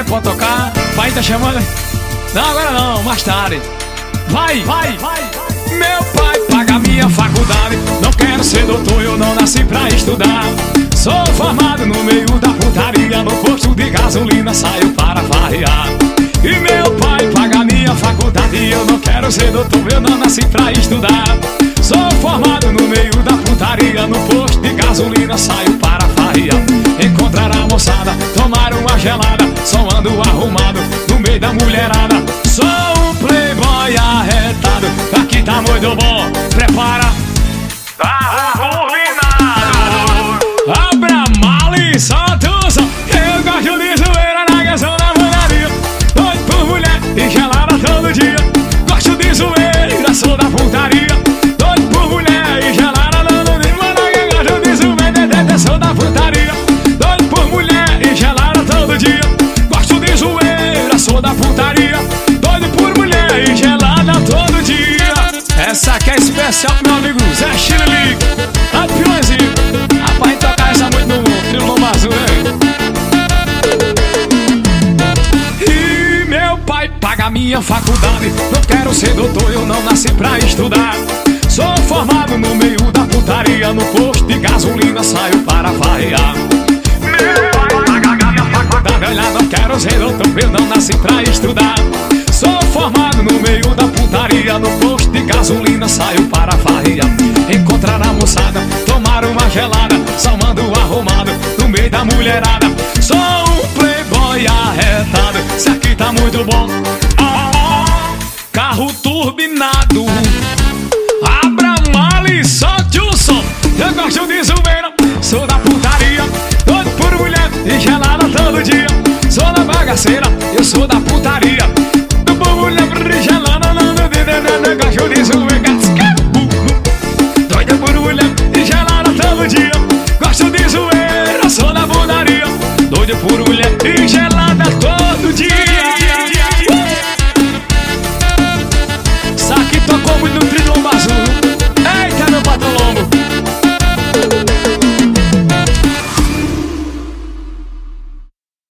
É, pode tocar. Pai tá chamando. Não, agora não, mais tarde. Vai. Meu pai paga minha faculdade. Não quero ser doutor, eu não nasci pra estudar. Sou formado no meio da putaria. No posto de gasolina saio para farrear. E meu pai paga minha faculdade. Eu não quero ser doutor, eu não nasci pra estudar. Sou formado no meio da putaria. No posto de gasolina saio para farrear. Encontrar a moçada, tomar uma gelada. Só ando arrumado no meio da mulherada. Sou um playboy arretado. Aqui tá muito bom, prepara. Tá combinado. Abra mala e solta o som. Eu gosto de zoeira na canção da putaria. Doido por mulher e gelada todo dia. Gosto de zoeira, sou da putaria. Doido por mulher e gelada todo dia. Gosto de zoeira, sou da putaria. Doido por mulher e gelada todo dia. Gosto de zoeira, sou da putaria. Doido por mulher e gelada todo dia. Essa aqui é especial pro meu amigo Zé Chile. A piorzinho. Rapaz, tocar essa muito no Trio Azul, hein? E meu pai paga minha faculdade. Não quero ser doutor, eu não nasci pra estudar. Sou formado no meio da putaria. No posto de gasolina saio para farrear. Meu pai paga minha faculdade. Olha, não quero ser doutor, eu não nasci pra estudar. Sou formado no meio da putaria. No posto de gasolina saio para farrear. Encontrar a moçada, tomar uma gelada. Só ando arrumado no meio da mulherada. Sou um playboy arretado. Isso aqui tá muito bom. Carro turbinado. Abra a mala e solte o som. Eu gosto de zoeira, sou da putaria. Doido por mulher e gelada todo dia. Sou da bagaceira, eu sou da putaria. Do por mulher e gelada, não gosto de zoeira. Doido por mulher e gelada todo dia. Gosto de zoeira, sou da putaria. Doido por mulher e gelada todo dia. Isso aqui tocou muito no Trio.